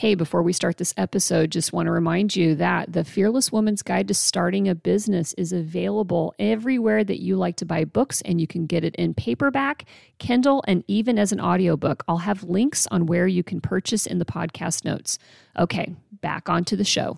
Hey, before we start this episode, just want to remind you that the Fearless Woman's Guide to Starting a Business is available everywhere that you like to buy books, and you can get it in paperback, Kindle, and even as an audiobook. I'll have links on where you can purchase in the podcast notes. Okay, back onto the show.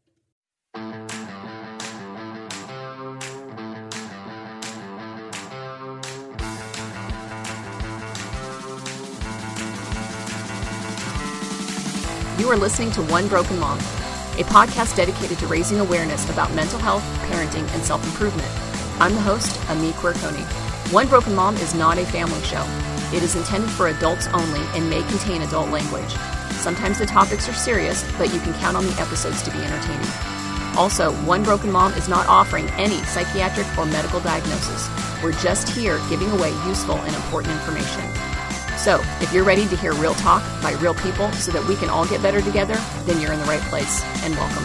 You are listening to One Broken Mom, a podcast dedicated to raising awareness about mental health, parenting, and self-improvement. I'm the host, Ami Quirconi. One Broken Mom is not a family show. It is intended for adults only and may contain adult language. Sometimes the topics are serious, but you can count on the episodes to be entertaining. Also, One Broken Mom is not offering any psychiatric or medical diagnosis. We're just here giving away useful and important information. So, if you're ready to hear real talk by real people so that we can all get better together, then you're in the right place, and welcome.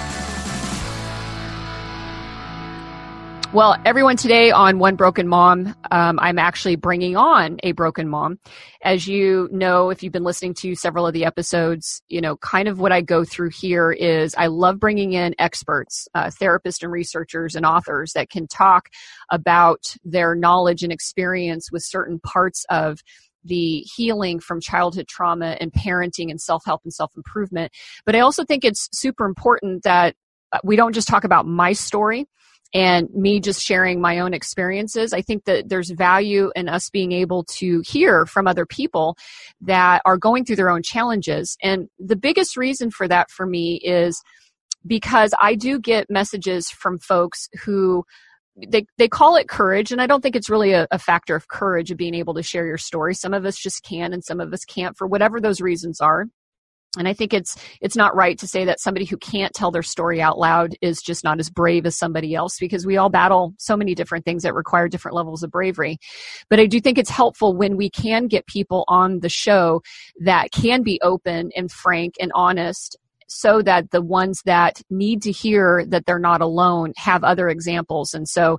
Well, everyone, today on One Broken Mom, I'm actually bringing on a broken mom. As you know, if you've been listening to several of the episodes, kind of what I go through here is I love bringing in experts, therapists and researchers and authors that can talk about their knowledge and experience with certain parts of the healing from childhood trauma and parenting and self-help and self-improvement. But I also think it's super important that we don't just talk about my story and me just sharing my own experiences. I think that there's value in us being able to hear from other people that are going through their own challenges. And the biggest reason for that for me is because I do get messages from folks who they call it courage, and I don't think it's really a factor of courage of being able to share your story. Some of us just can, and some of us can't for whatever those reasons are. And I think it's not right to say that somebody who can't tell their story out loud is just not as brave as somebody else, because we all battle so many different things that require different levels of bravery. But I do think it's helpful when we can get people on the show that can be open and frank and honest, so that the ones that need to hear that they're not alone have other examples. And so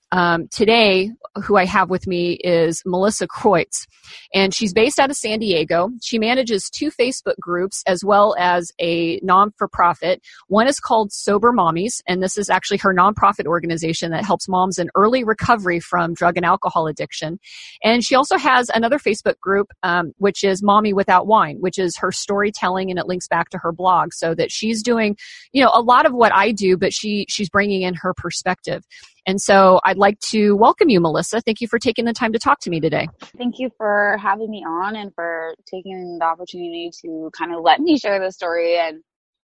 today, who I have with me is Melissa Kreutz, and she's based out of San Diego. She manages 2 Facebook groups as well as a non-for-profit. One is called Sober Mommies, and this is actually her nonprofit organization that helps moms in early recovery from drug and alcohol addiction. And she also has another Facebook group, which is Mommy Without Wine, which is her storytelling, and it links back to her blog, so that she's doing, a lot of what I do, but she's bringing in her perspective. And so I'd like to welcome you, Melissa. Thank you for taking the time to talk to me today. Thank you for having me on and for taking the opportunity to kind of let me share the story. And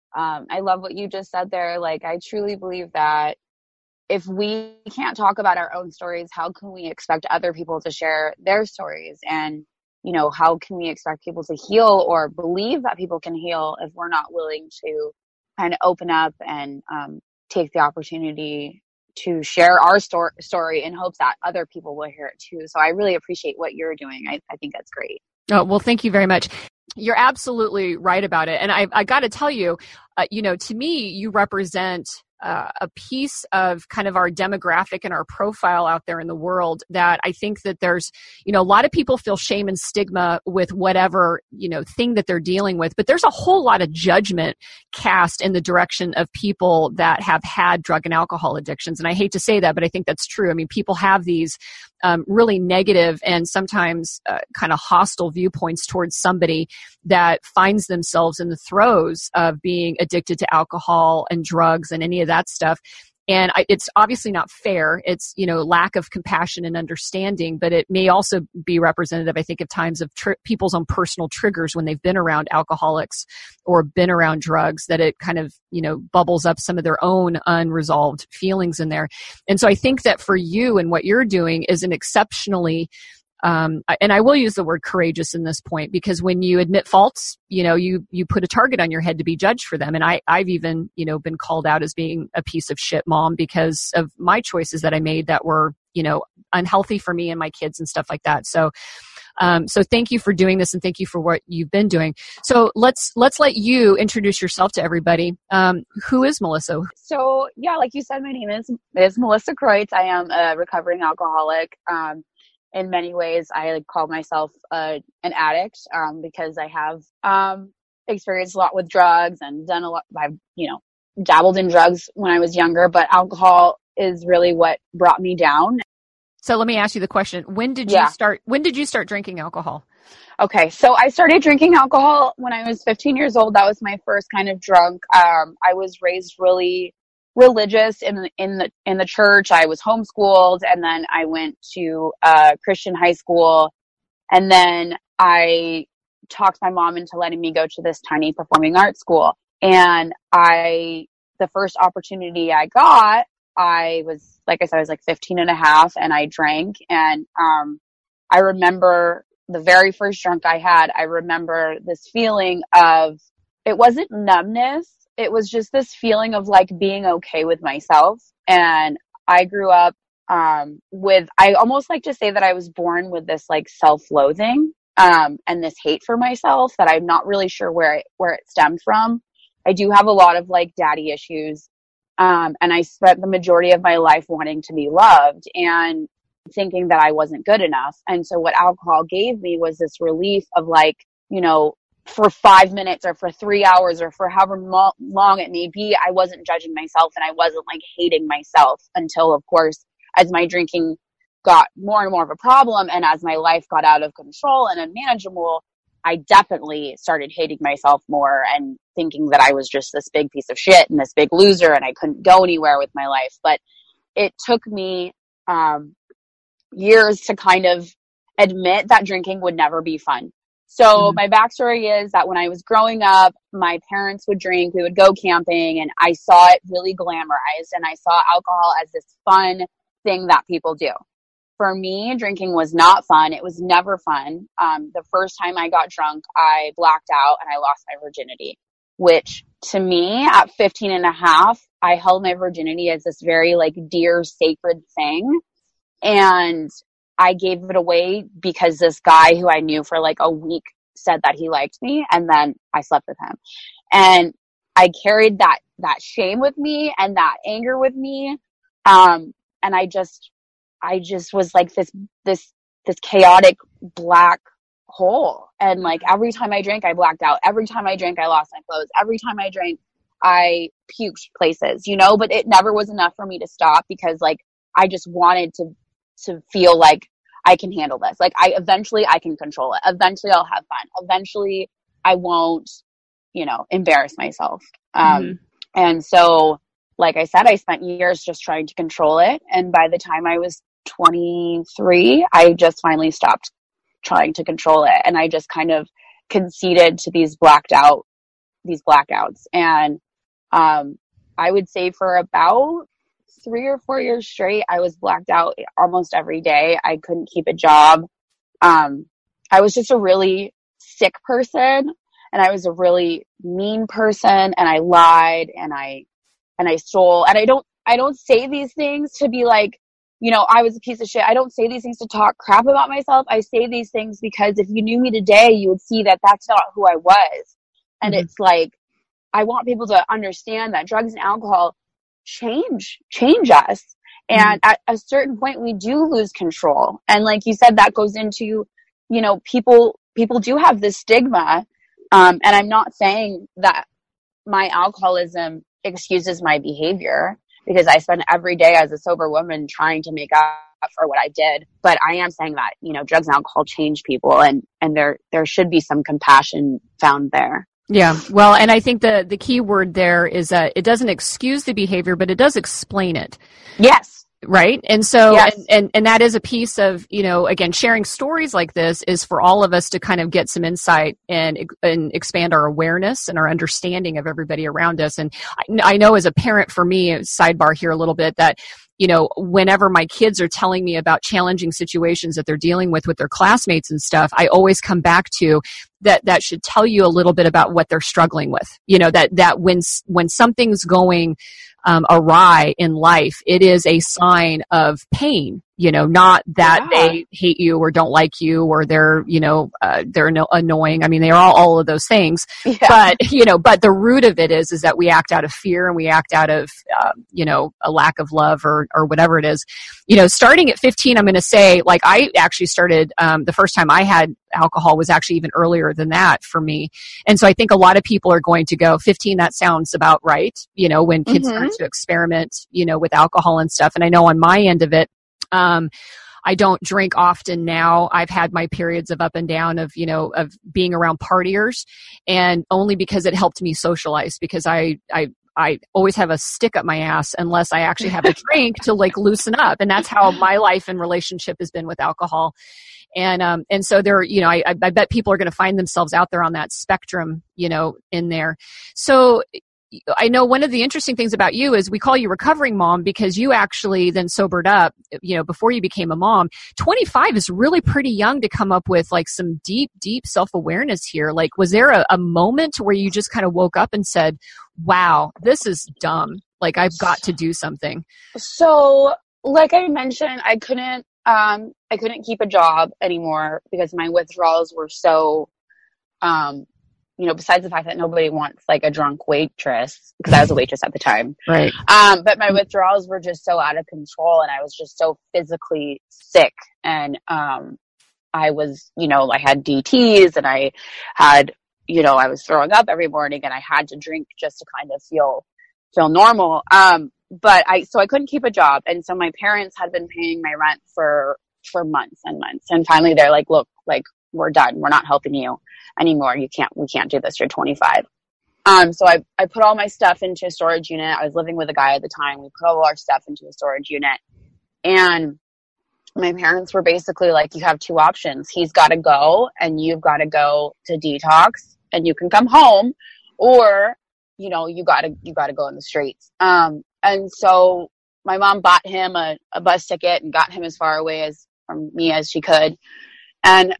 I love what you just said there. Like, I truly believe that if we can't talk about our own stories, how can we expect other people to share their stories? And, how can we expect people to heal or believe that people can heal if we're not willing to kind of open up and take the opportunity to share our story in hopes that other people will hear it too. So I really appreciate what you're doing. I think that's great. Oh, well, thank you very much. You're absolutely right about it. And I got to tell you, to me, you represent a piece of kind of our demographic and our profile out there in the world that I think that there's, a lot of people feel shame and stigma with whatever, thing that they're dealing with, but there's a whole lot of judgment cast in the direction of people that have had drug and alcohol addictions. And I hate to say that, but I think that's true. I mean, people have these really negative and sometimes kind of hostile viewpoints towards somebody that finds themselves in the throes of being addicted to alcohol and drugs and any of that stuff. And it's obviously not fair. It's, lack of compassion and understanding, but it may also be representative, I think, of times of people's own personal triggers when they've been around alcoholics or been around drugs, that it kind of, bubbles up some of their own unresolved feelings in there. And so I think that for you and what you're doing is an exceptionally and I will use the word courageous in this point, because when you admit faults, you put a target on your head to be judged for them. And I've even, been called out as being a piece of shit mom because of my choices that I made that were, unhealthy for me and my kids and stuff like that. So thank you for doing this, and thank you for what you've been doing. So let's let you introduce yourself to everybody. Who is Melissa? So yeah, like you said, my name is Melissa Kreutz. I am a recovering alcoholic. In many ways, I call myself an addict because I have experienced a lot with drugs and done a lot. I've, dabbled in drugs when I was younger, but alcohol is really what brought me down. So let me ask you the question. When did you start drinking alcohol? Okay. So I started drinking alcohol when I was 15 years old. That was my first kind of drunk. I was raised really religious in the church. I was homeschooled, and then I went to Christian high school, and then I talked my mom into letting me go to this tiny performing arts school. And the first opportunity I got, I was, like I said, I was like 15 and a half, and I drank. And I remember the very first drunk I had, I remember this feeling of, it wasn't numbness. It was just this feeling of like being okay with myself. And I grew up I almost like to say that I was born with this like self-loathing and this hate for myself that I'm not really sure where it stemmed from. I do have a lot of like daddy issues. And I spent the majority of my life wanting to be loved and thinking that I wasn't good enough. And so what alcohol gave me was this relief of like, for 5 minutes or for 3 hours or for however long it may be, I wasn't judging myself and I wasn't like hating myself until, of course, as my drinking got more and more of a problem and as my life got out of control and unmanageable, I definitely started hating myself more and thinking that I was just this big piece of shit and this big loser and I couldn't go anywhere with my life. But it took me years to kind of admit that drinking would never be fun. So my backstory is that when I was growing up, my parents would drink, we would go camping, and I saw it really glamorized, and I saw alcohol as this fun thing that people do. For me, drinking was not fun. It was never fun. The first time I got drunk, I blacked out and I lost my virginity, which to me at 15 and a half, I held my virginity as this very like dear, sacred thing. And I gave it away because this guy who I knew for like a week said that he liked me, and then I slept with him. And I carried that shame with me and that anger with me. And I just was like this chaotic black hole. And like every time I drank, I blacked out. Every time I drank, I lost my clothes. Every time I drank, I puked places, but it never was enough for me to stop because like I just wanted to feel like I can handle this. Like eventually I can control it. Eventually I'll have fun. Eventually I won't, embarrass myself. And so, like I said, I spent years just trying to control it. And by the time I was 23, I just finally stopped trying to control it. And I just kind of conceded to these blackouts. And, I would say for about 3 or 4 years straight, I was blacked out almost every day. I couldn't keep a job. I was just a really sick person, and I was a really mean person, and I lied and I stole. And I don't say these things to be like, I was a piece of shit. I don't say these things to talk crap about myself. I say these things because if you knew me today, you would see that that's not who I was. And it's like, I want people to understand that drugs and alcohol change us. And at a certain point we do lose control. And like you said, that goes into, people do have this stigma. And I'm not saying that my alcoholism excuses my behavior because I spend every day as a sober woman trying to make up for what I did. But I am saying that, drugs and alcohol change people and there should be some compassion found there. Yeah. Well, and I think the key word there is that it doesn't excuse the behavior, but it does explain it. Yes. Right. And so, yes. and that is a piece of, again, sharing stories like this is for all of us to kind of get some insight and expand our awareness and our understanding of everybody around us. And I know as a parent, for me, sidebar here a little bit, that whenever my kids are telling me about challenging situations that they're dealing with their classmates and stuff, I always come back to that should tell you a little bit about what they're struggling with. That when something's going awry in life, it is a sign of pain, not that they hate you or don't like you or they're, annoying. I mean, they're all of those things, but the root of it is that we act out of fear and we act out of, a lack of love or whatever it is. Starting at 15, I'm going to say, like, I actually started, the first time I had alcohol was actually even earlier than that for me. And so I think a lot of people are going to go 15, that sounds about right. When kids start to experiment, with alcohol and stuff. And I know on my end of it, I don't drink often now. I've had my periods of up and down of being around partiers, and only because it helped me socialize, because I always have a stick up my ass unless I actually have a drink to like loosen up. And that's how my life and relationship has been with alcohol. And so there, I bet people are going to find themselves out there on that spectrum, in there. So I know one of the interesting things about you is we call you recovering mom because you actually then sobered up, before you became a mom. 25 is really pretty young to come up with like some deep, deep self-awareness here. Like, was there a moment where you just kind of woke up and said, wow, this is dumb. Like, I've got to do something. So like I mentioned, I couldn't keep a job anymore because my withdrawals were so, besides the fact that nobody wants like a drunk waitress, because I was a waitress at the time. Right. But my withdrawals were just so out of control and I was just so physically sick. And, I was, I had DTs and I had, I was throwing up every morning and I had to drink just to kind of feel normal. But I couldn't keep a job. And so my parents had been paying my rent for months and months. And finally they're like, look, like, we're done. We're not helping you anymore. We can't do this. You're 25. So I put all my stuff into a storage unit. I was living with a guy at the time. We put all our stuff into a storage unit, and my parents were basically like, you have two options. He's got to go and you've got to go to detox and you can come home, or, you got to go in the streets. And so my mom bought him a bus ticket and got him as far away from me as she could. And,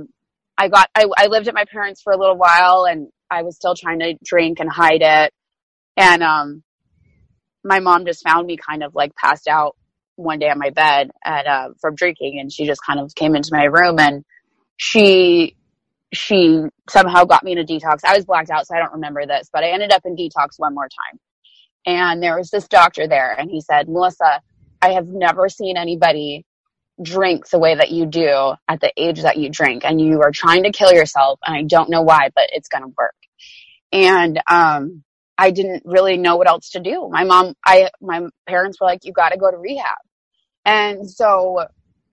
I lived at my parents' for a little while and I was still trying to drink and hide it. And, my mom just found me kind of like passed out one day on my bed from drinking. And she just kind of came into my room and she somehow got me in a detox. I was blacked out, so I don't remember this, but I ended up in detox one more time. And there was this doctor there and he said, Melissa, I have never seen anybody drink the way that you do at the age that you drink, and you are trying to kill yourself, and I don't know why, but it's going to work. And I didn't really know what else to do. My parents were like, you got to go to rehab. And so,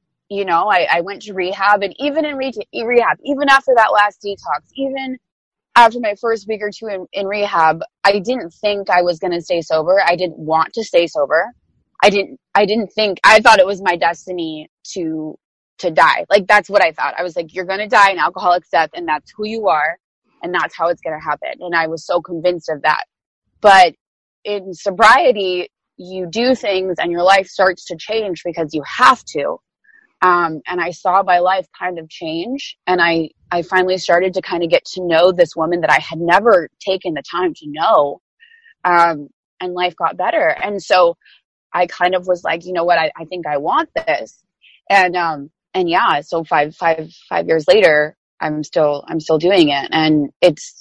I went to rehab, and even in rehab, even after that last detox, even after my first week or two in rehab, I didn't think I was going to stay sober. I didn't want to stay sober. I thought it was my destiny to die. Like, that's what I thought. I was like, you're going to die an alcoholic death, and that's who you are, and that's how it's going to happen. And I was so convinced of that. But in sobriety, you do things and your life starts to change because you have to. And I saw my life kind of change, and I finally started to kind of get to know this woman that I had never taken the time to know. And life got better. And so I kind of was like, you know what, I think I want this. And yeah, so five years later, I'm still doing it. And it's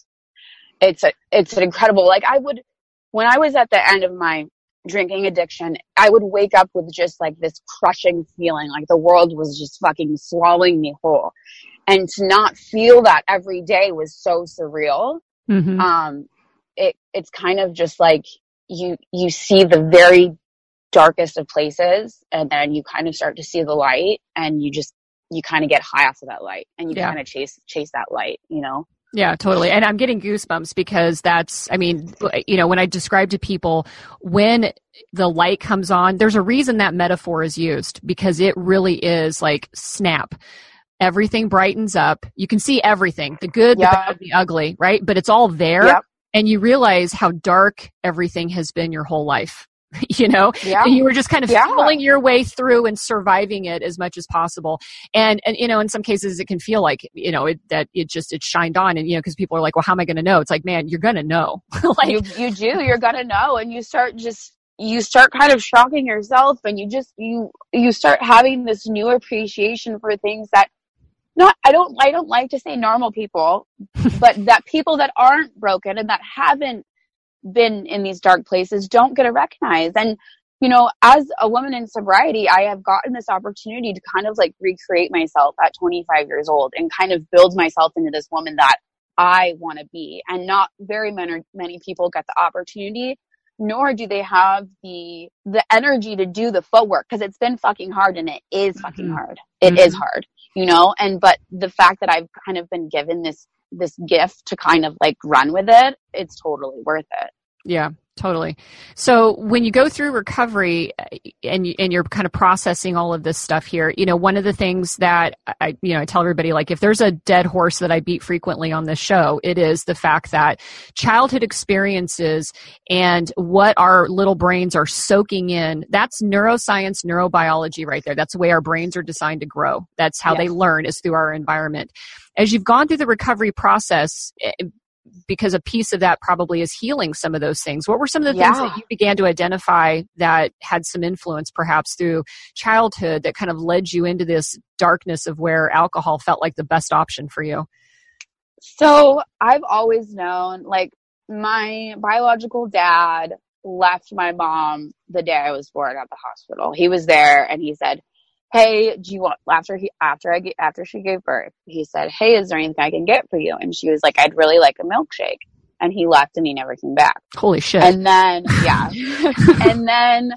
an incredible, like when I was at the end of my drinking addiction, I would wake up with just like this crushing feeling, like the world was just fucking swallowing me whole. And to not feel that every day was so surreal. Mm-hmm. It's kind of just like you see the very darkest of places, and then you kind of start to see the light, and you kind of get high off of that light, and you kind of chase that light, Yeah, totally. And I'm getting goosebumps because when I describe to people, when the light comes on, there's a reason that metaphor is used, because it really is like snap. Everything brightens up. You can see everything, the good, the bad, the ugly, right? But it's all there. Yep. And you realize how dark everything has been your whole life. And you were just kind of feeling your way through and surviving it as much as possible. And in some cases it can feel like, it shined on, and, because people are like, well, how am I going to know? It's like, man, you're going to know. Like, you do, you're going to know. And you start just, you start kind of shocking yourself, and you start having this new appreciation for things that I don't like to say normal people, but that people that aren't broken and that haven't been in these dark places don't get to recognize. And, you know, as a woman in sobriety, I have gotten this opportunity to kind of like recreate myself at 25 years old and kind of build myself into this woman that I want to be. And not very many people get the opportunity, nor do they have the energy to do the footwork, because it's been fucking hard, and it is fucking hard. It is hard, you know, but the fact that I've kind of been given this gift to kind of like run with it, it's totally worth it. Yeah, totally. So when you go through recovery and you're kind of processing all of this stuff here, you know, one of the things that I tell everybody, like, if there's a dead horse that I beat frequently on this show, it is the fact that childhood experiences and what our little brains are soaking in, that's neuroscience, neurobiology right there. That's the way our brains are designed to grow. That's how they learn, is through our environment. As you've gone through the recovery process, because a piece of that probably is healing some of those things. What were some of the things that you began to identify that had some influence perhaps through childhood that kind of led you into this darkness of where alcohol felt like the best option for you? So I've always known, like, my biological dad left my mom the day I was born at the hospital. He was there and he said, "Hey, do you want," after she gave birth, he said, "Hey, is there anything I can get for you?" And she was like, "I'd really like a milkshake." And he left and he never came back. Holy shit. And then, and then,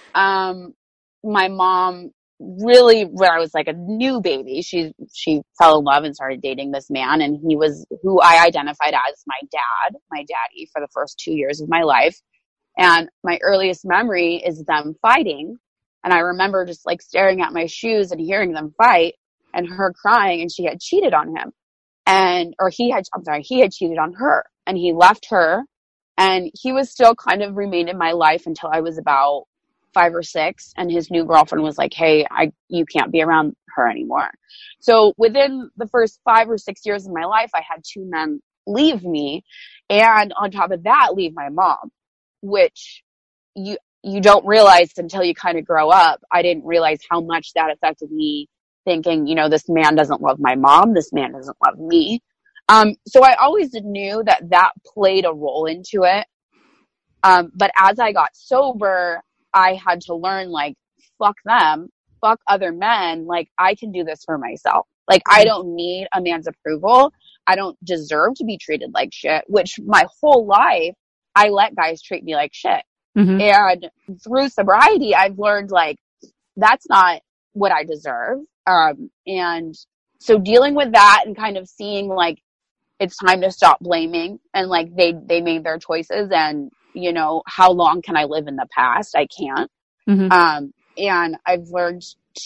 my mom really, when I was like a new baby, she fell in love and started dating this man. And he was who I identified as my daddy for the first 2 years of my life. And my earliest memory is them fighting. And I remember just like staring at my shoes and hearing them fight and her crying, and she had cheated on him, he had cheated on her, and he left her, and he was still kind of remained in my life until I was about 5 or 6. And his new girlfriend was like, "Hey, you can't be around her anymore." So within the first 5 or 6 years of my life, I had 2 men leave me. And on top of that, leave my mom, which you don't realize until you kind of grow up. I didn't realize how much that affected me, thinking, you know, this man doesn't love my mom. This man doesn't love me. So I always knew that played a role into it. But as I got sober, I had to learn, like, fuck them, fuck other men. Like, I can do this for myself. Like, I don't need a man's approval. I don't deserve to be treated like shit, which my whole life I let guys treat me like shit. Mm-hmm. And through sobriety, I've learned, like, that's not what I deserve. And so dealing with that and kind of seeing, like, it's time to stop blaming, and like they made their choices, and, you know, how long can I live in the past? I can't. Mm-hmm. And I've learned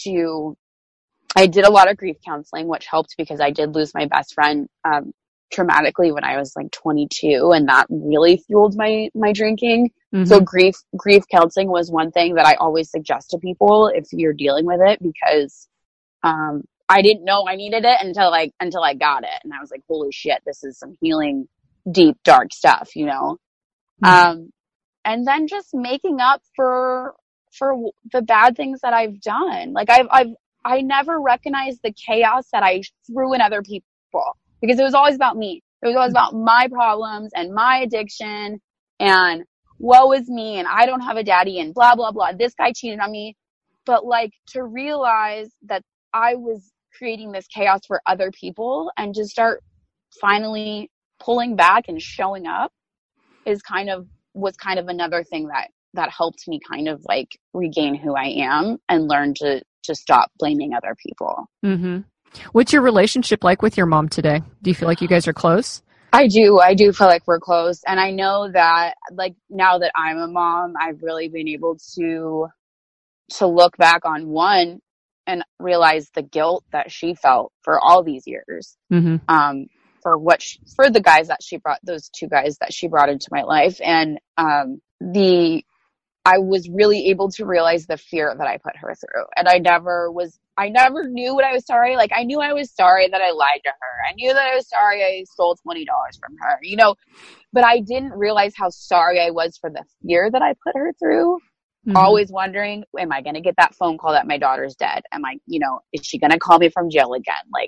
I did a lot of grief counseling, which helped because I did lose my best friend, traumatically when I was like 22, and that really fueled my drinking. Mm-hmm. So grief counseling was one thing that I always suggest to people if you're dealing with it, because I didn't know I needed it until I got it, and I was like, holy shit, this is some healing, deep, dark stuff, you know. Mm-hmm. And then just making up for the bad things that I've done. Like, I never recognized the chaos that I threw in other people, because it was always about me. It was always about my problems and my addiction and woe is me, and I don't have a daddy, and blah, blah, blah. This guy cheated on me. But, like, to realize that I was creating this chaos for other people and just start finally pulling back and showing up was kind of another thing that helped me kind of like regain who I am and learn to stop blaming other people. Mm-hmm. What's your relationship like with your mom today? Do you feel like you guys are close? I do feel like we're close. And I know that, like, now that I'm a mom, I've really been able to look back on one and realize the guilt that she felt for all these years. Mm-hmm. For the guys that she brought, those 2 guys that she brought into my life. And, the I was really able to realize the fear that I put her through. And I never knew what I was sorry. Like, I knew I was sorry that I lied to her. I knew that I was sorry I stole $20 from her, but I didn't realize how sorry I was for the fear that I put her through. Mm-hmm. Always wondering, am I going to get that phone call that my daughter's dead? Am I, is she going to call me from jail again? Like,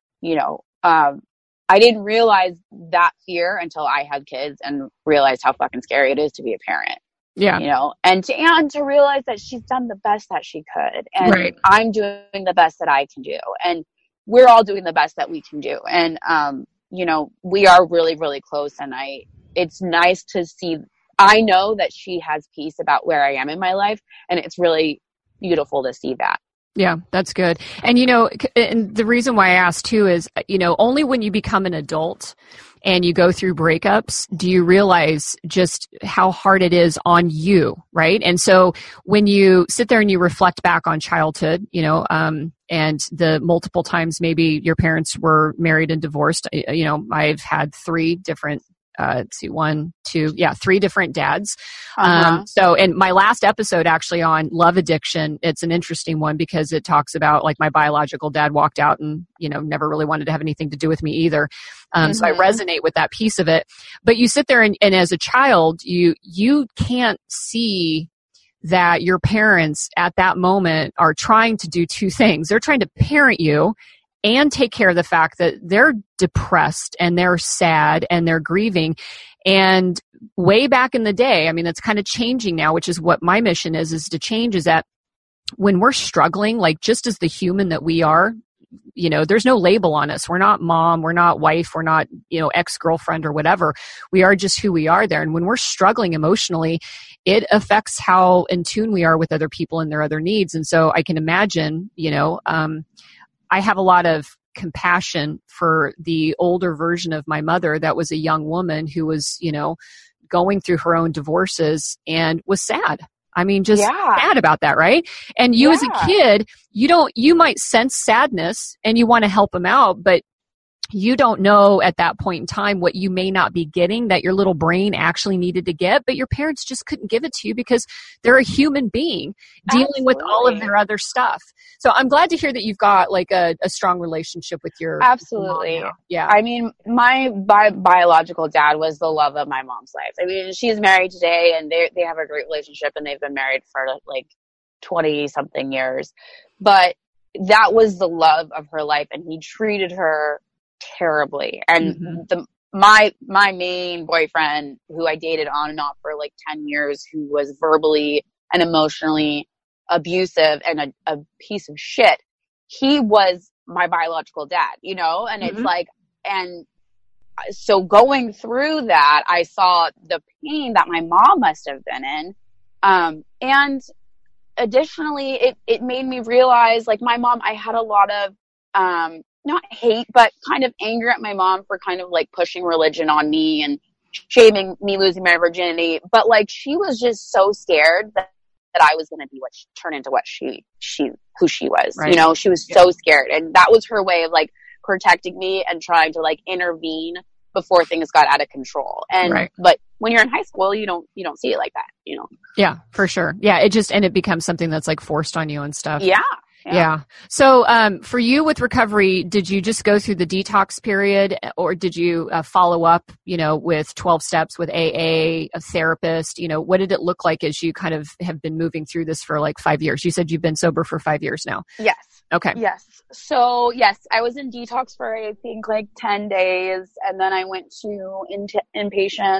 I didn't realize that fear until I had kids and realized how fucking scary it is to be a parent. Yeah. And to realize that she's done the best that she could. And right. I'm doing the best that I can do. And we're all doing the best that we can do. And, we are really, really close. And it's nice to see, I know that she has peace about where I am in my life. And it's really beautiful to see that. Yeah, that's good. And, and the reason why I asked too is, only when you become an adult and you go through breakups, do you realize just how hard it is on you, right? And so when you sit there and you reflect back on childhood, and the multiple times maybe your parents were married and divorced, I've had three different three different dads. So in my last episode actually on love addiction, it's an interesting one because it talks about like my biological dad walked out and, never really wanted to have anything to do with me either. So I resonate with that piece of it. But you sit there and as a child, you can't see that your parents at that moment are trying to do two things. They're trying to parent you and take care of the fact that they're depressed and they're sad and they're grieving. And way back in the day, I mean, that's kind of changing now, which is what my mission is to change, is that when we're struggling, like just as the human that we are, there's no label on us. We're not mom, we're not wife, we're not, ex-girlfriend or whatever. We are just who we are there. And when we're struggling emotionally, it affects how in tune we are with other people and their other needs. And so I can imagine, I have a lot of compassion for the older version of my mother that was a young woman who was, going through her own divorces and was sad. I mean, just sad about that, right? And you as a kid, you might sense sadness and you want to help them out, but you don't know at that point in time what you may not be getting that your little brain actually needed to get, but your parents just couldn't give it to you because they're a human being dealing with all of their other stuff. So I'm glad to hear that you've got like a strong relationship with your Absolutely. mom now. Yeah. I mean, my biological dad was the love of my mom's life. I mean, she's married today and they have a great relationship and they've been married for like 20 something years, but that was the love of her life and he treated her terribly. And my main boyfriend, who I dated on and off for like 10 years, who was verbally and emotionally abusive and a piece of shit, he was my biological dad, and it's like, and so going through that, I saw the pain that my mom must have been in. And additionally, it made me realize, like, my mom, I had a lot of, not hate, but kind of anger at my mom for kind of like pushing religion on me and shaming me losing my virginity. But like, she was just so scared that I was going to be turn into what who she was, right. She was so scared. And that was her way of like protecting me and trying to like intervene before things got out of control. And, right. But when you're in high school, you don't see it like that, Yeah, for sure. Yeah. It becomes something that's like forced on you and stuff. Yeah. So for you with recovery, did you just go through the detox period or did you follow up, with 12 steps with AA, a therapist? What did it look like as you kind of have been moving through this for like 5 years? You said you've been sober for 5 years now. Yes. Okay. Yes. So yes, I was in detox for I think like 10 days and then I went to intensive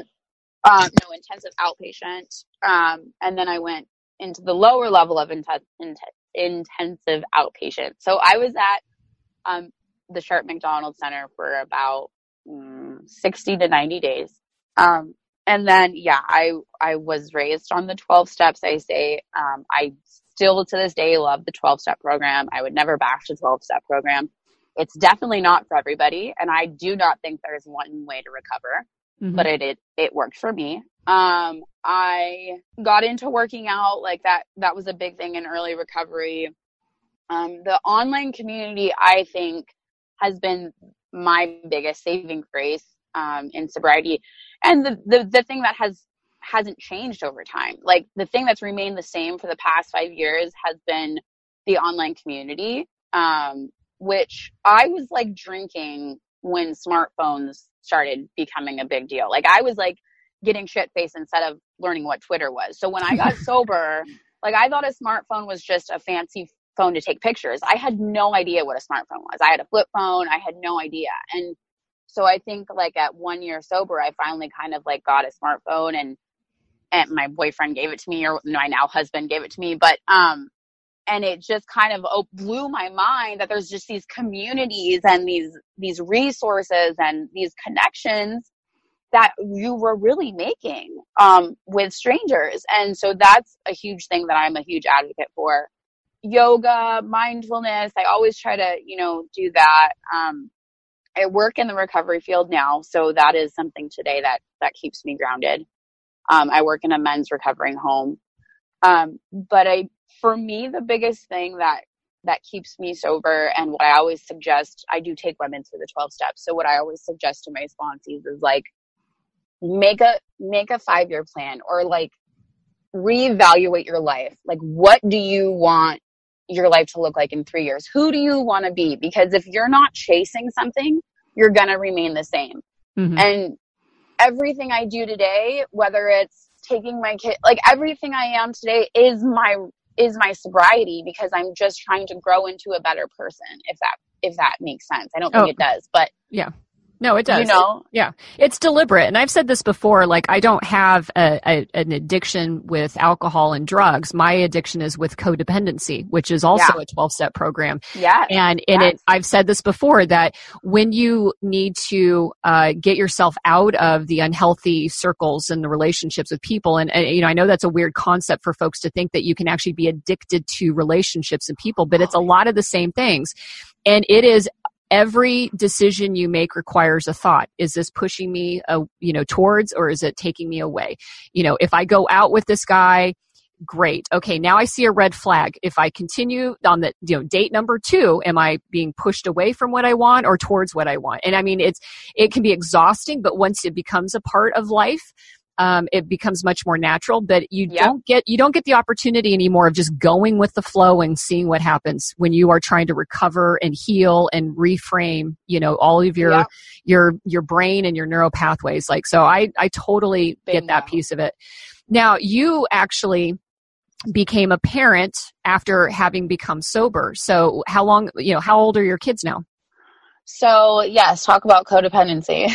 outpatient. And then I went into the lower level of intensive outpatient. So I was at the Sharp McDonald Center for about 60 to 90 days. And then, I was raised on the 12 steps. I say, I still to this day love the 12-step program. I would never bash the 12-step program. It's definitely not for everybody. And I do not think there's one way to recover, but it worked for me. I got into working out like that. That was a big thing in early recovery. The online community, I think, has been my biggest saving grace, in sobriety. And the thing that has hasn't changed over time. Like the thing that's remained the same for the past 5 years has been the online community, which I was like drinking when smartphones started becoming a big deal. Like I was like getting shit faced instead of learning what Twitter was. So when I got sober, like I thought a smartphone was just a fancy phone to take pictures. I had no idea what a smartphone was. I had a flip phone. I had no idea. And so I think like at 1 year sober, I finally kind of like got a smartphone, and my boyfriend gave it to me, or my now husband gave it to me. But, and it just kind of blew my mind that there's just these communities and these resources and these connections that you were really making, with strangers. And so that's a huge thing that I'm a huge advocate for. Yoga, mindfulness. I always try to, do that. I work in the recovery field now, so that is something today that keeps me grounded. I work in a men's recovering home. But for me, the biggest thing that keeps me sober, and what I always suggest, I do take women through the 12 steps. So what I always suggest to my sponsees is like, make a 5-year plan, or like reevaluate your life. Like, what do you want your life to look like in 3 years? Who do you want to be? Because if you're not chasing something, you're going to remain the same. Mm-hmm. And everything I do today, whether it's taking my kid, like everything I am today is my sobriety, because I'm just trying to grow into a better person. If that makes sense. I don't think it does, but yeah. No, it does. It's deliberate. And I've said this before, like I don't have an addiction with alcohol and drugs. My addiction is with codependency, which is also a 12-step program. Yeah. And I've said this before, that when you need to get yourself out of the unhealthy circles and the relationships with people, and I know that's a weird concept for folks to think that you can actually be addicted to relationships and people, but it's a lot of the same things. And it is, every decision you make requires a thought. Is this pushing me, towards, or is it taking me away? If I go out with this guy, great. Okay, now I see a red flag. If I continue on the, date number 2, am I being pushed away from what I want or towards what I want? And I mean, it can be exhausting, but once it becomes a part of life, it becomes much more natural. But you don't get the opportunity anymore of just going with the flow and seeing what happens when you are trying to recover and heal and reframe, all of your brain and your neural pathways. Like, so I totally get that piece of it. Now, you actually became a parent after having become sober. So how how old are your kids now? So yes, talk about codependency.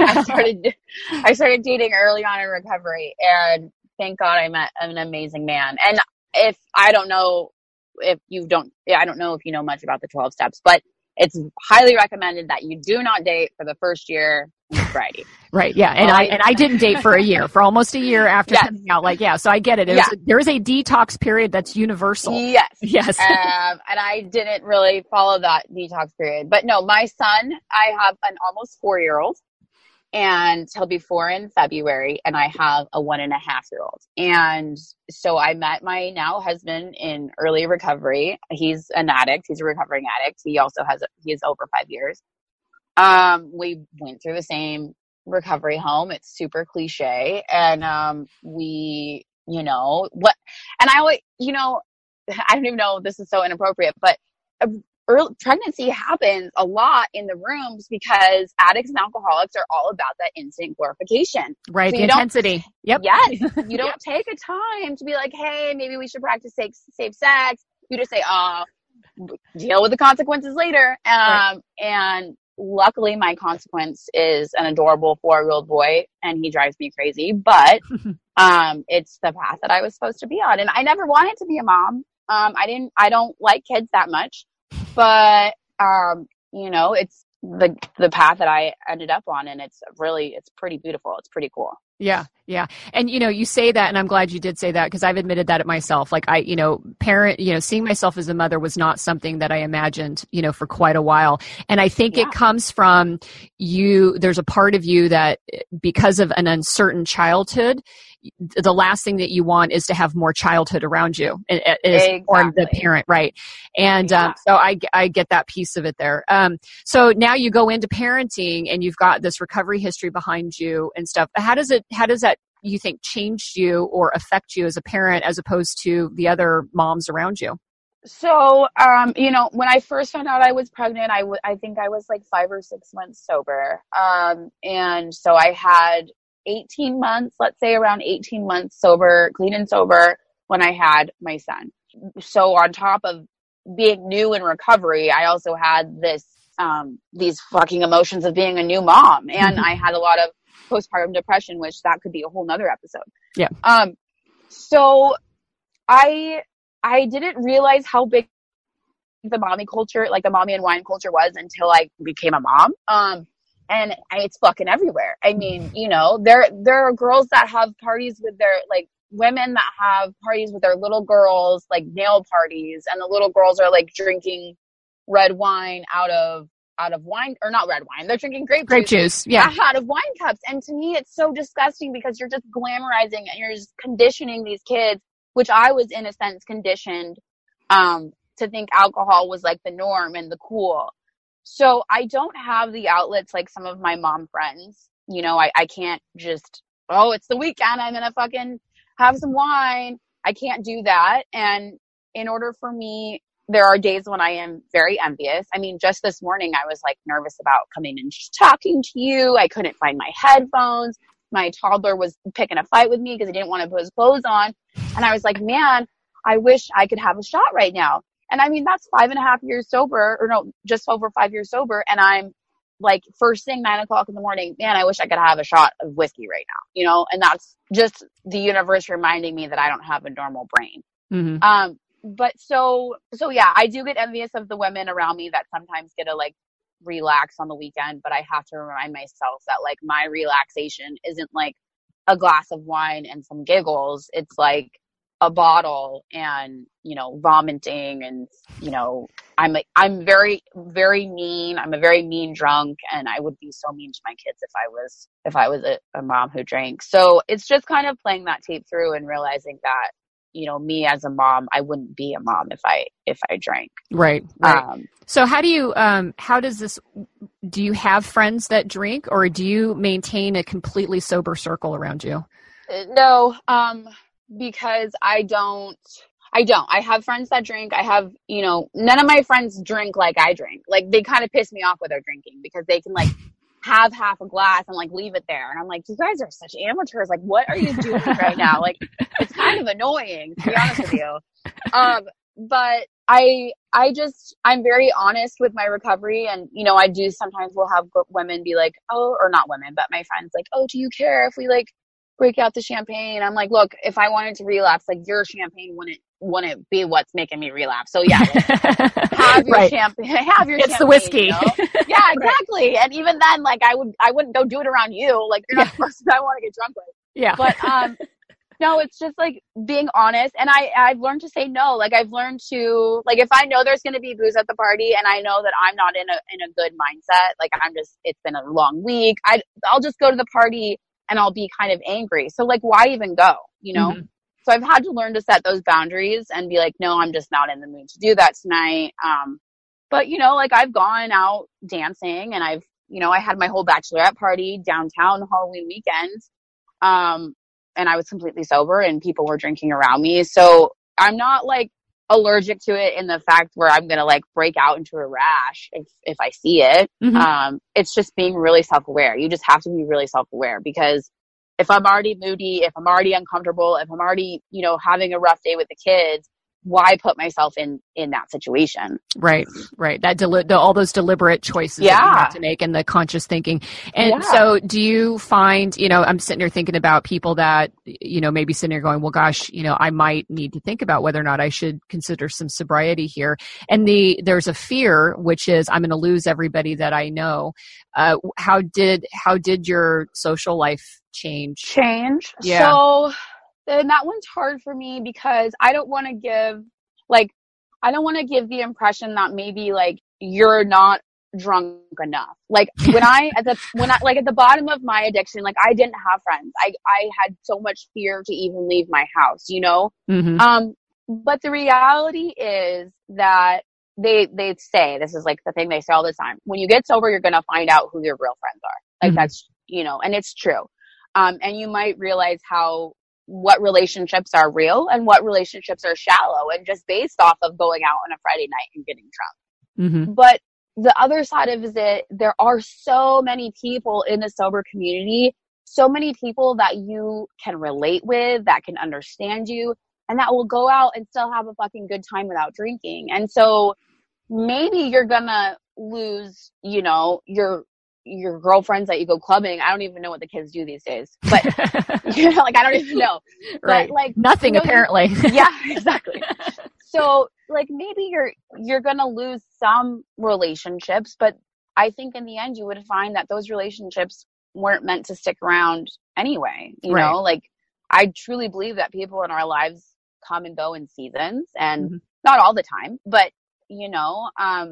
I started dating early on in recovery, and thank God I met an amazing man. And I don't know if you know much about the 12 steps, but it's highly recommended that you do not date for the first year in sobriety. Right. Yeah. And I didn't date for a year, for almost a year after coming out. Like, so I get it. There is a detox period that's universal. Yes. Yes. And I didn't really follow that detox period, but no, my son, I have an almost 4-year-old, and he'll be 4 in February, and I have a 1.5-year-old. And so I met my now husband in early recovery. He's an addict. He's a recovering addict. He is over 5 years. We went through the same recovery home. It's super cliche. And, and I always, I don't even know if this is so inappropriate, but early pregnancy happens a lot in the rooms because addicts and alcoholics are all about that instant glorification. Right. So intensity. Yep. Yes. You don't take a time to be like, hey, maybe we should practice safe sex. You just say, deal with the consequences later. Right. And luckily my consequence is an adorable 4-year-old boy, and he drives me crazy, but, it's the path that I was supposed to be on. And I never wanted to be a mom. I don't like kids that much, but, it's the path that I ended up on, and it's pretty beautiful. It's pretty cool. Yeah. Yeah. And, you say that, and I'm glad you did say that, because I've admitted that at myself. Like seeing myself as a mother was not something that I imagined, for quite a while. And I think it comes from there's a part of you that, because of an uncertain childhood, the last thing that you want is to have more childhood around you or the parent. Right. And, so I get that piece of it there. So now you go into parenting, and you've got this recovery history behind you and stuff. How does that you think changed you or affect you as a parent as opposed to the other moms around you? So, when I first found out I was pregnant, I think I was like 5 or 6 months sober. And so I had 18 months, let's say around 18 months sober, clean and sober when I had my son. So on top of being new in recovery, I also had these fucking emotions of being a new mom. And I had a lot of postpartum depression, which that could be a whole nother episode. Yeah. So I didn't realize how big the mommy culture, like the mommy and wine culture was until I became a mom. And it's fucking everywhere. I mean, there are girls that have parties with their, like, women that have parties with their little girls, like nail parties, and the little girls are like drinking red wine out of wine, or not red wine. They're drinking grape juice. Yeah. Out of wine cups. And to me, it's so disgusting because you're just glamorizing and you're just conditioning these kids, which I was in a sense conditioned, to think alcohol was like the norm and the cool. So I don't have the outlets like some of my mom friends. I can't just, oh, it's the weekend, I'm going to fucking have some wine. I can't do that. And in order for me, there are days when I am very envious. I mean, just this morning, I was like nervous about coming and talking to you. I couldn't find my headphones. My toddler was picking a fight with me because he didn't want to put his clothes on. And I was like, man, I wish I could have a shot right now. And I mean, that's 5.5 years sober, or no, just over 5 years sober. And I'm like, first thing, 9 o'clock in the morning, man, I wish I could have a shot of whiskey right now, and that's just the universe reminding me that I don't have a normal brain. Mm-hmm. But so yeah, I do get envious of the women around me that sometimes get to like relax on the weekend, but I have to remind myself that like my relaxation isn't like a glass of wine and some giggles. It's like a bottle and, vomiting and, I'm very, very mean. I'm a very mean drunk, and I would be so mean to my kids if I was a mom who drank. So it's just kind of playing that tape through and realizing that, me as a mom, I wouldn't be a mom if I drank. Right. So how do you have friends that drink, or do you maintain a completely sober circle around you? No, because I don't. I have friends that drink. I have, none of my friends drink like I drink. Like, they kind of piss me off with their drinking because they can like have half a glass and like leave it there. And I'm like, you guys are such amateurs. Like, what are you doing right now? Like, it's kind of annoying, to be honest with you. But I'm very honest with my recovery. And, I do sometimes will have women be like, oh, or not women, but my friends like, oh, do you care if we like break out the champagne? I'm like, look, if I wanted to relapse, like, your champagne wouldn't be what's making me relapse. So yeah, like, have your champagne, it's the whiskey. Yeah, exactly. Right. And even then, like, I wouldn't go do it around you. Like, you're not the person I want to get drunk with. Yeah. But, no, it's just like being honest. And I've learned to say no. Like, I've learned to, like, if I know there's going to be booze at the party and I know that I'm not in a good mindset, like, it's been a long week, I'll just go to the party and I'll be kind of angry. So like, why even go, Mm-hmm. So I've had to learn to set those boundaries and be like, no, I'm just not in the mood to do that tonight. But like, I've gone out dancing, and I had my whole bachelorette party downtown Halloween weekend. And I was completely sober and people were drinking around me. So I'm not like allergic to it in the fact where I'm going to like break out into a rash if I see it. Mm-hmm. It's just being really self-aware. You just have to be really self-aware, because if I'm already moody, if I'm already uncomfortable, if I'm already, having a rough day with the kids, why put myself in that situation? Right. That all those deliberate choices that you have to make, and the conscious thinking. And so do you find, I'm sitting here thinking about people that, maybe sitting here going, well, gosh, I might need to think about whether or not I should consider some sobriety here. And there's a fear, which is I'm going to lose everybody that I know. How did your social life change? Yeah. So then that one's hard for me because I don't want to give the impression that maybe like you're not drunk enough. Like when I at the bottom of my addiction, like I didn't have friends. I had so much fear to even leave my house, Mm-hmm. But the reality is that they say, this is like the thing they say all the time, when you get sober, you're going to find out who your real friends are. Like, mm-hmm. That's, and it's true. And you might realize what relationships are real and what relationships are shallow, and just based off of going out on a Friday night and getting drunk. Mm-hmm. But the other side of it, there are so many people in the sober community, so many people that you can relate with, that can understand you, and that will go out and still have a fucking good time without drinking. And so maybe you're gonna lose, you know, your girlfriends that you go clubbing. I don't even know what the kids do these days, but you know, like, I don't even know. Right. But, like, nothing, you know, apparently. yeah, exactly. So, like, maybe you're gonna lose some relationships, but I think in the end you would find that those relationships weren't meant to stick around anyway. You know, like, I truly believe that people in our lives come and go in seasons, and not all the time, but you know,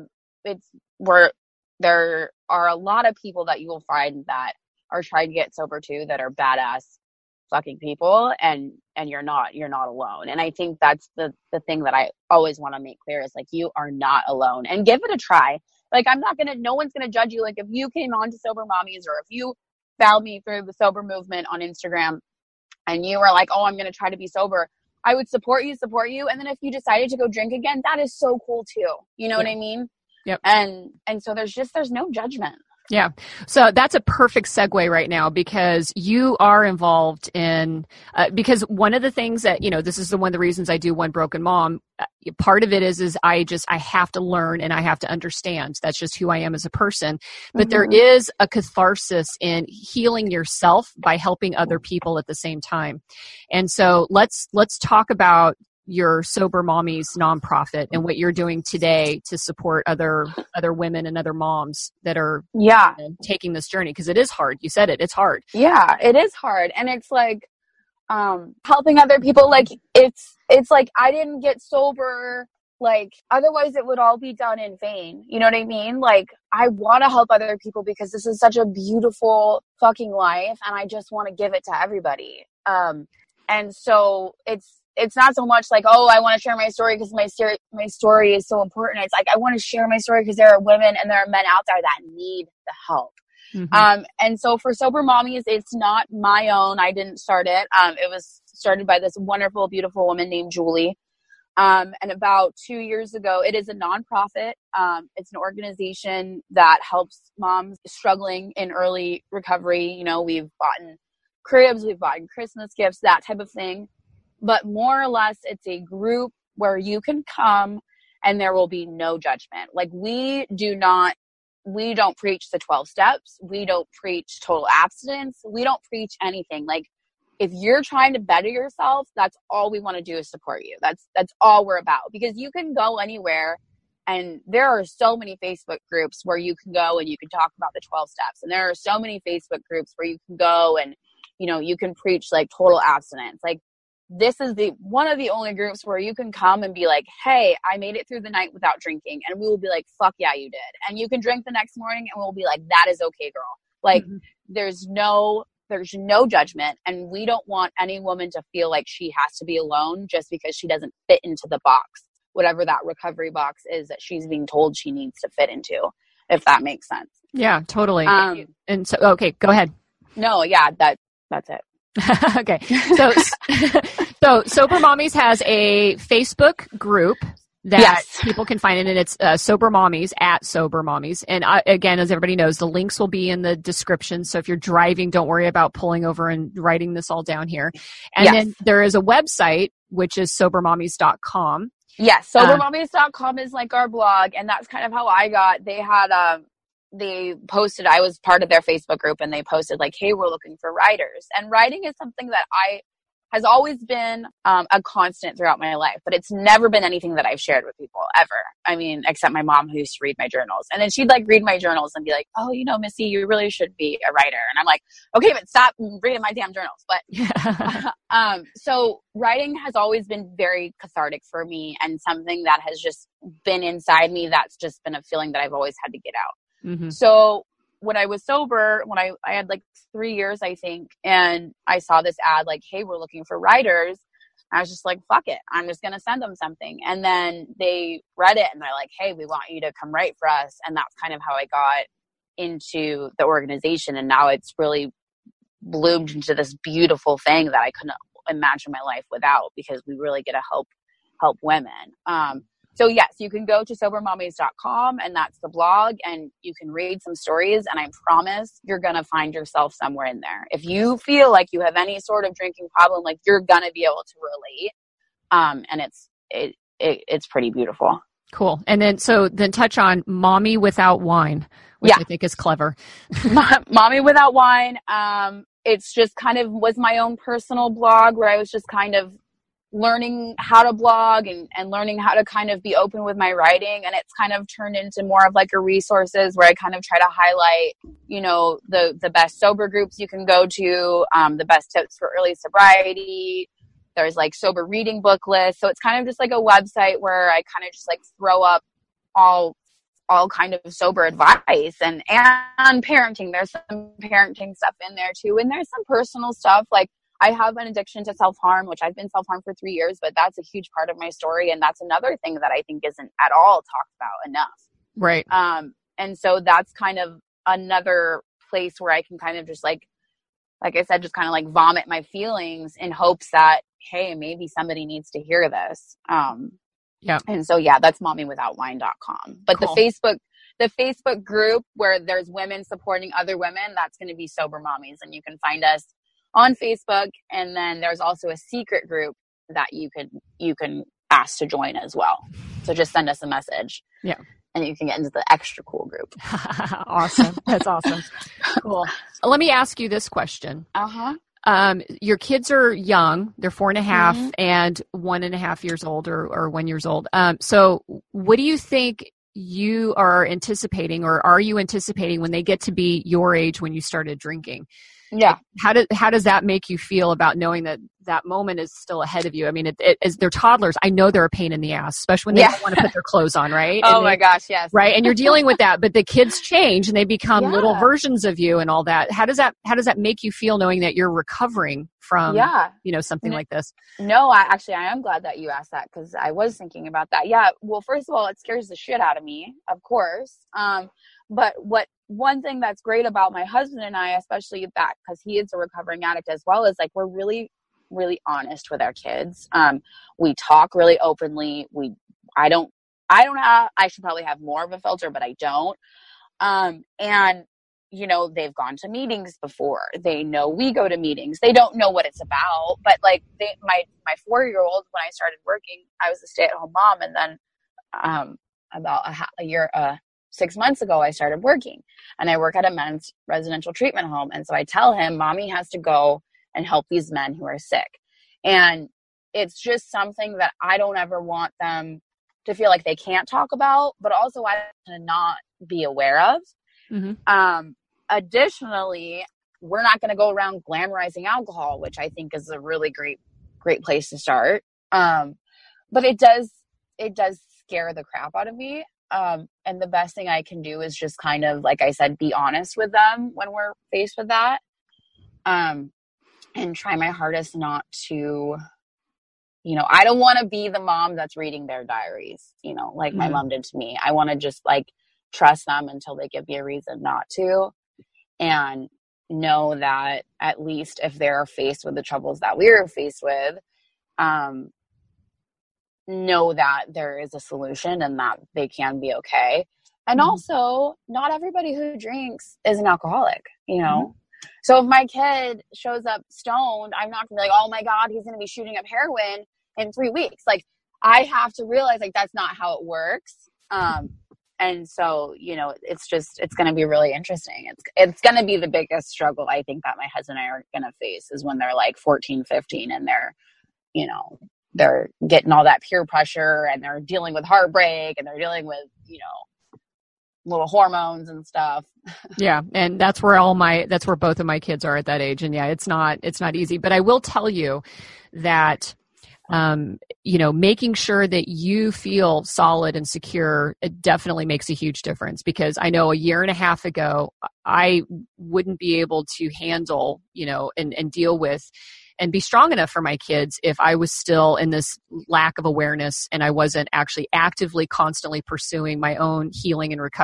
there are a lot of people that you will find that are trying to get sober too, that are badass fucking people, and you're not alone. And I think that's the thing that I always want to make clear is, like, you are not alone, and give it a try. Like, no one's gonna judge you. Like, if you came on to Sober Mommies, or if you found me through the sober movement on Instagram and you were like, oh, I'm gonna try to be sober, I would support you. And then if you decided to go drink again, that is so cool too. You know what I mean? Yep. And so there's no judgment. Yeah. So that's a perfect segue right now, because you are involved in, because one of the things that, you know, this is one of the reasons I do One Broken Mom. Part of it is I have to learn and I have to understand. That's just who I am as a person. But there is a catharsis in healing yourself by helping other people at the same time. And so let's talk about your Sober Mommies nonprofit and what you're doing today to support other women and other moms that are taking this journey, because it is hard. You said it's hard. Yeah, it is hard. And it's like helping other people, like, it's like, I didn't get sober, like, otherwise it would all be done in vain. You know what I mean? Like, I want to help other people because this is such a beautiful fucking life, and I just want to give it to everybody. And so it's not so much like, oh, I want to share my story because my story is so important. It's like, I want to share my story because there are women and there are men out there that need the help. And so for Sober Mommies, it's not my own. I didn't start it. It was started by this wonderful, beautiful woman named Julie. And about 2 years ago, it is a nonprofit. It's an organization that helps moms struggling in early recovery. You know, we've bought cribs, we've bought Christmas gifts, that type of thing. But more or less, it's a group where you can come and there will be no judgment. Like, we don't preach the 12 steps. We don't preach total abstinence. We don't preach anything. Like, if you're trying to better yourself, that's all we want to do is support you. That's all we're about. Because you can go anywhere, and there are so many Facebook groups where you can go and you can talk about the 12 steps. And there are so many Facebook groups where you can go and, you know, you can preach like total abstinence. Like, this is one of the only groups where you can come and be like, hey, I made it through the night without drinking. And we will be like, fuck yeah, you did. And you can drink the next morning and we'll be like, that is okay, girl. Like, there's no judgment. And we don't want any woman to feel like she has to be alone just because she doesn't fit into the box, whatever that recovery box is that she's being told she needs to fit into, if that makes sense. Yeah, totally. And so, okay, go ahead. No, yeah, that's it. Okay. So Sober Mommies has a Facebook group that people can find it, and it's Sober Mommies at Sober Mommies. And again, as everybody knows, the links will be in the description. So if you're driving, don't worry about pulling over and writing this all down here. And then there is a website, which is sobermommies.com. Yes, sobermommies.com is like our blog, and that's kind of how I got. They posted, I was part of their Facebook group, and they posted like, hey, we're looking for writers. And writing is something that has always been a constant throughout my life, but it's never been anything that I've shared with people ever. I mean, except my mom, who used to read my journals. And then she'd like read my journals and be like, oh, you know, Missy, you really should be a writer. And I'm like, okay, but stop reading my damn journals. But so writing has always been very cathartic for me, and something that has just been inside me. That's just been a feeling that I've always had to get out. So when I was sober, when I had like 3 years, I think, and I saw this ad like, hey, we're looking for writers. I was just like, fuck it. I'm just going to send them something. And then they read it and they're like, hey, we want you to come write for us. And that's kind of how I got into the organization. And now it's really bloomed into this beautiful thing that I couldn't imagine my life without, because we really get to help women. So yes, you can go to sobermommies.com, and that's the blog, and you can read some stories, and I promise you're going to find yourself somewhere in there. If you feel like you have any sort of drinking problem, like, you're going to be able to relate. And it's pretty beautiful. Cool. And then touch on Mommy Without Wine, which I think is clever. Mommy Without Wine. It's just kind of was my own personal blog where I was just kind of learning how to blog and learning how to kind of be open with my writing. And it's kind of turned into more of like a resources where I kind of try to highlight, you know, the best sober groups you can go to, the best tips for early sobriety. There's like sober reading book lists. So it's kind of just like a website where I kind of just like throw up all kind of sober advice and parenting. There's some parenting stuff in there too. And there's some personal stuff. Like, I have an addiction to self-harm, which I've been self-harmed for 3 years, but that's a huge part of my story. And that's another thing that I think isn't at all talked about enough. Right. And so that's kind of another place where I can kind of just like I said, just kind of like vomit my feelings in hopes that, hey, maybe somebody needs to hear this. Yeah. And so, yeah, that's mommywithoutwine.com. But cool. the Facebook group where there's women supporting other women, that's going to be Sober Mommies. And you can find us on Facebook. And then there's also a secret group that you can ask to join as well. So just send us a message. Yeah. And you can get into the extra cool group. Awesome. That's awesome. Cool. Let me ask you this question. Your kids are young. They're 4.5 and 1.5 years old or 1 years old. So what do you think you are anticipating, or are you anticipating when they get to be your age when you started drinking? Yeah. How does that make you feel about knowing that moment is still ahead of you? I mean, as they're toddlers, I know they're a pain in the ass, especially when they don't want to put their clothes on, right? My gosh, yes. Right, and you're dealing with that, but the kids change and they become little versions of you and all that. How does that make you feel knowing that you're recovering from something like this? No, I am glad that you asked that, because I was thinking about that. Yeah, well, first of all, it scares the shit out of me, of course. But one thing that's great about my husband and I, especially that, because he is a recovering addict as well, is like we're really, really honest with our kids. We talk really openly. I should probably have more of a filter, but I don't. And you know, they've gone to meetings before. They know we go to meetings. They don't know what it's about, but like my 4-year-old, when I started working, I was a stay-at-home mom, and then about a year 6 months ago, I started working, and I work at a men's residential treatment home. And so I tell him, Mommy has to go and help these men who are sick. And it's just something that I don't ever want them to feel like they can't talk about, but also I want to not be aware of. Additionally, we're not going to go around glamorizing alcohol, which I think is a really great place to start. But it does scare the crap out of me. And the best thing I can do is just kind of, like I said, be honest with them when we're faced with that. And try my hardest not to, I don't want to be the mom that's reading their diaries, like my mom did to me. I want to just like trust them until they give me a reason not to, and know that at least if they're faced with the troubles that we were faced with, know that there is a solution and that they can be okay. And also, not everybody who drinks is an alcoholic, So if my kid shows up stoned, I'm not going to be like, oh my God, he's going to be shooting up heroin in 3 weeks. Like, I have to realize, like, that's not how it works. And so, it's going to be really interesting. It's going to be the biggest struggle, I think, that my husband and I are going to face, is when they're like 14, 15 and they're getting all that peer pressure, and they're dealing with heartbreak, and they're dealing with, little hormones and stuff. Yeah. And that's where both of my kids are at that age. And yeah, it's not easy, but I will tell you that, making sure that you feel solid and secure, it definitely makes a huge difference, because I know 1.5 years ago, I wouldn't be able to handle, and deal with and be strong enough for my kids if I was still in this lack of awareness and I wasn't actually actively, constantly pursuing my own healing and recovery.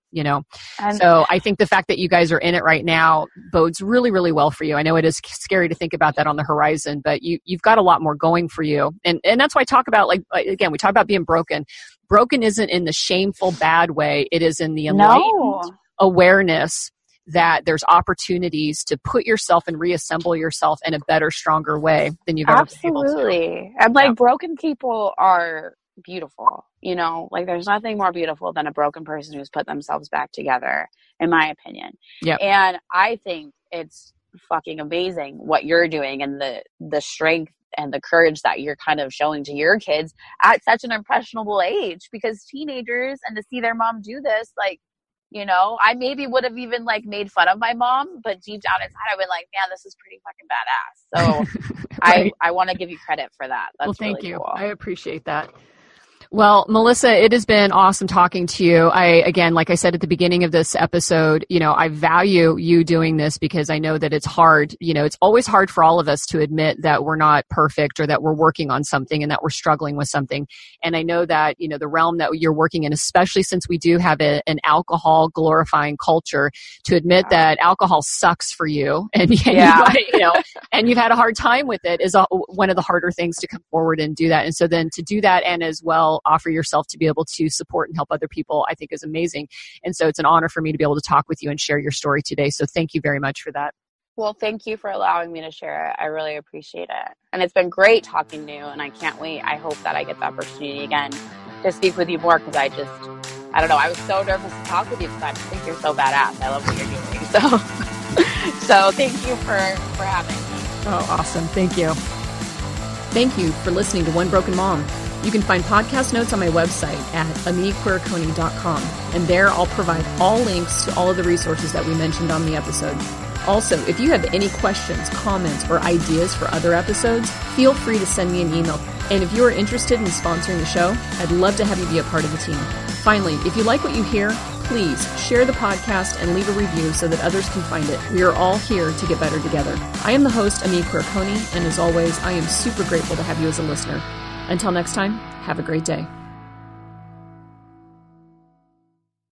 you know? And So I think the fact that you guys are in it right now bodes really, really well for you. I know it is scary to think about that on the horizon, but you've got a lot more going for you. And that's why I talk about, like again, we talk about being broken. Broken isn't in the shameful, bad way. It is in the enlightened awareness that there's opportunities to put yourself and reassemble yourself in a better, stronger way than you've ever been able to. Absolutely. And like broken people are beautiful, you know, like there's nothing more beautiful than a broken person who's put themselves back together, in my opinion. Yeah. And I think it's fucking amazing what you're doing and the strength and the courage that you're kind of showing to your kids at such an impressionable age, because teenagers, and to see their mom do this, like, you know, I maybe would have even like made fun of my mom, but deep down inside I've been like, man, this is pretty fucking badass. So Right. I want to give you credit for that. That's well, thank really you. cool. I appreciate that. Well, Melissa, it has been awesome talking to you. Again, like I said at the beginning of this episode, you know, I value you doing this because I know that it's hard. You know, it's always hard for all of us to admit that we're not perfect or that we're working on something and that we're struggling with something. And I know that, you know, the realm that you're working in, especially since we do have an alcohol glorifying culture, to admit that alcohol sucks for you and you know, and you've had a hard time with it is one of the harder things to come forward and do that. And so then to do that and as well offer yourself to be able to support and help other people, I think is amazing. And so it's an honor for me to be able to talk with you and share your story today. So thank you very much for that. Well, thank you for allowing me to share it. I really appreciate it. And it's been great talking to you, and I can't wait. I hope that I get the opportunity again to speak with you more, because I don't know, I was so nervous to talk with you because I just think you're so badass. I love what you're doing. So thank you for having me. Oh, awesome. Thank you. Thank you for listening to One Broken Mom. You can find podcast notes on my website at amiequirconi.com, and there I'll provide all links to all of the resources that we mentioned on the episode. Also, if you have any questions, comments, or ideas for other episodes, feel free to send me an email. And if you are interested in sponsoring the show, I'd love to have you be a part of the team. Finally, if you like what you hear, please share the podcast and leave a review so that others can find it. We are all here to get better together. I am the host, Amie Quirconi, and as always, I am super grateful to have you as a listener. Until next time, have a great day.